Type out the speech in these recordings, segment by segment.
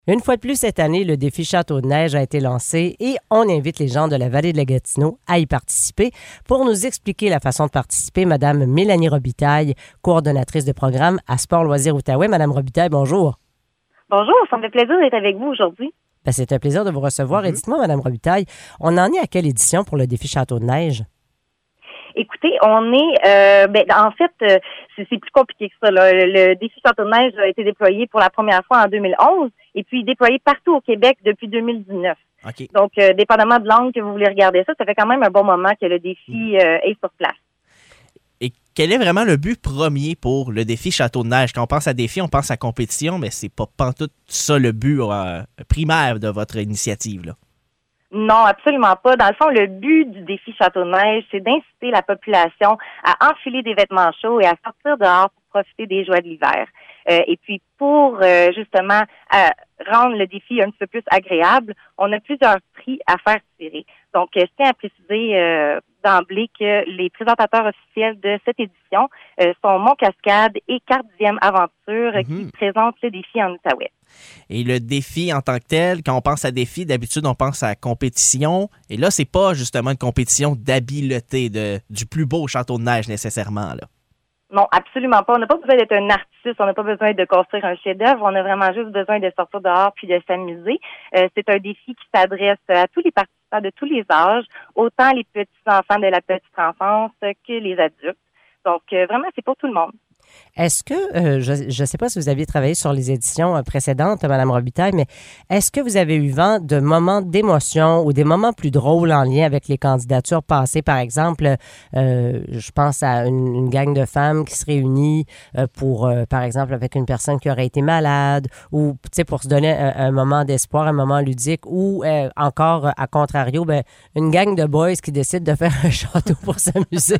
Une fois de plus cette année, le défi Château de neige a été lancé et on invite les gens de la vallée de la Gatineau à y participer. Pour nous expliquer la façon de participer, Madame Mélanie Robitaille, coordonnatrice de programme à Sport Loisirs Outaouais. Madame Robitaille, bonjour. Bonjour, ça me fait plaisir d'être avec vous aujourd'hui. Ben, c'est un plaisir de vous recevoir. Et dites-moi, Madame Robitaille, on en est à quelle édition pour le défi Château de neige? Écoutez, on est, en fait, c'est plus compliqué que ça. Là. Le défi Château de neige a été déployé pour la première fois en 2011 et puis déployé partout au Québec depuis 2019. Okay. Donc, dépendamment de l'angle que vous voulez regarder ça fait quand même un bon moment que le défi est sur place. Et quel est vraiment le but premier pour le défi Château de neige? Quand on pense à défi, on pense à compétition, mais c'est pas pantoute ça le but primaire de votre initiative, là. Non, absolument pas. Dans le fond, le but du défi Château de neige, c'est d'inciter la population à enfiler des vêtements chauds et à sortir dehors pour profiter des joies de l'hiver. Et puis, pour justement rendre le défi un petit peu plus agréable, on a plusieurs prix à faire tirer. Donc, je tiens à préciser d'emblée que les présentateurs officiels de cette édition sont Mont Cascade et 4e Aventure qui présentent le défi en Outaouais. Et le défi en tant que tel, quand on pense à défi, d'habitude, on pense à compétition. Et là, c'est pas justement une compétition d'habileté du plus beau château de neige nécessairement, là. Non, absolument pas. On n'a pas besoin d'être un artiste, on n'a pas besoin de construire un chef-d'œuvre, on a vraiment juste besoin de sortir dehors puis de s'amuser. C'est un défi qui s'adresse à tous les participants de tous les âges, autant les petits-enfants de la petite enfance que les adultes. Donc, vraiment, c'est pour tout le monde. Est-ce que, je ne sais pas si vous aviez travaillé sur les éditions précédentes, Mme Robitaille, mais est-ce que vous avez eu vent de moments d'émotion ou des moments plus drôles en lien avec les candidatures passées? Par exemple, je pense à une gang de femmes qui se réunit pour, par exemple, avec une personne qui aurait été malade ou, tu sais, pour se donner un moment d'espoir, un moment ludique ou encore, à contrario, une gang de boys qui décident de faire un château pour s'amuser.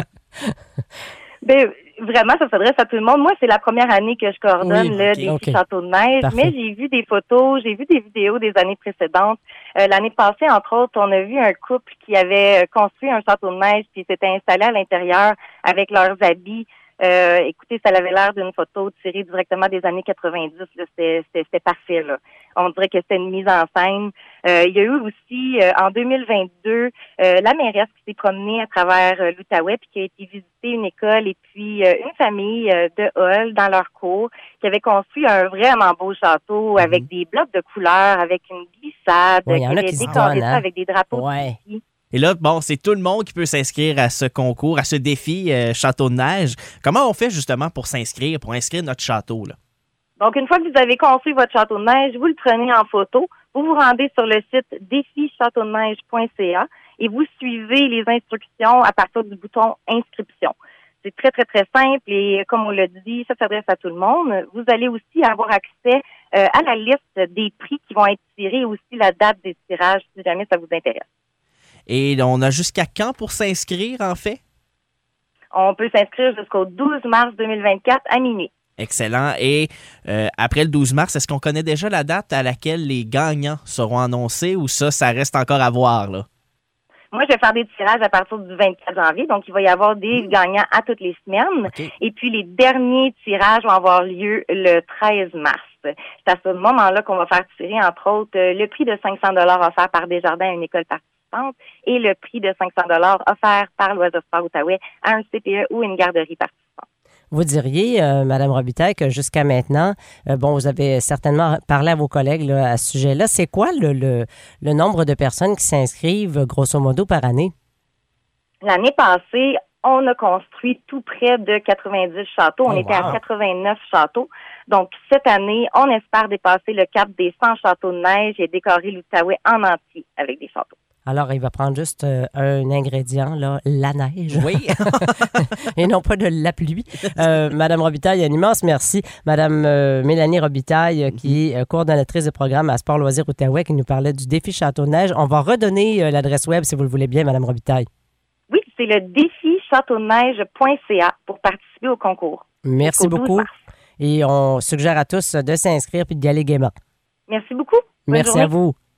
Vraiment, ça s'adresse à tout le monde. Moi, c'est la première année que je coordonne le défi Château de neige, Parfait. mais j'ai vu des photos, j'ai vu des vidéos des années précédentes. L'année passée, entre autres, on a vu un couple qui avait construit un château de neige puis s'était installé à l'intérieur avec leurs habits. Écoutez, ça avait l'air d'une photo tirée directement des années 90. Là. C'était parfait. Là. On dirait que c'était une mise en scène. Il y a eu aussi, en 2022, la mairesse qui s'est promenée à travers l'Outaouais puis qui a été visiter une école et puis une famille de Hall dans leur cour qui avait construit un vraiment beau château avec des blocs de couleurs, avec une glissade, qui avait décoré ça avec des drapeaux. Ici. Et là, bon, c'est tout le monde qui peut s'inscrire à ce concours, à ce défi Château de neige. Comment on fait justement pour s'inscrire, pour inscrire notre château, là? Donc, une fois que vous avez construit votre château de neige, vous le prenez en photo, vous vous rendez sur le site défichâteaudeneige.ca et vous suivez les instructions à partir du bouton inscription. C'est très, très, très simple et comme on l'a dit, ça s'adresse à tout le monde. Vous allez aussi avoir accès à la liste des prix qui vont être tirés et aussi la date des tirages si jamais ça vous intéresse. Et on a jusqu'à quand pour s'inscrire, en fait? On peut s'inscrire jusqu'au 12 mars 2024 à minuit. Excellent. Et après le 12 mars, est-ce qu'on connaît déjà la date à laquelle les gagnants seront annoncés ou ça reste encore à voir, là? Moi, je vais faire des tirages à partir du 24 janvier. Donc, il va y avoir des gagnants à toutes les semaines. Okay. Et puis, les derniers tirages vont avoir lieu le 13 mars. C'est à ce moment-là qu'on va faire tirer, entre autres, le prix de 500 $ offert par Desjardins à une école participante et le prix de 500 $ offert par l'Oiseau Sport Outaouais à un CPE ou une garderie participante. Vous diriez, Mme Robitaille, que jusqu'à maintenant, vous avez certainement parlé à vos collègues là, à ce sujet-là. C'est quoi le nombre de personnes qui s'inscrivent, grosso modo, par année? L'année passée, on a construit tout près de 90 châteaux. On était à 89 châteaux. Donc, cette année, on espère dépasser le cap des 100 châteaux de neige et décorer l'Outaouais en entier avec des châteaux. Alors, il va prendre juste un ingrédient, là, la neige. Oui. Et non pas de la pluie. Madame Robitaille, un immense merci. Madame Mélanie Robitaille, qui est coordonnatrice de programme à Sport Loisirs Outaouais, qui nous parlait du défi Château de neige. On va redonner l'adresse web, si vous le voulez bien, Madame Robitaille. Oui, c'est le défichâteaudeneige.ca pour participer au concours. Merci beaucoup. Et on suggère à tous de s'inscrire puis d'y aller gaiement. Merci beaucoup. Merci à vous.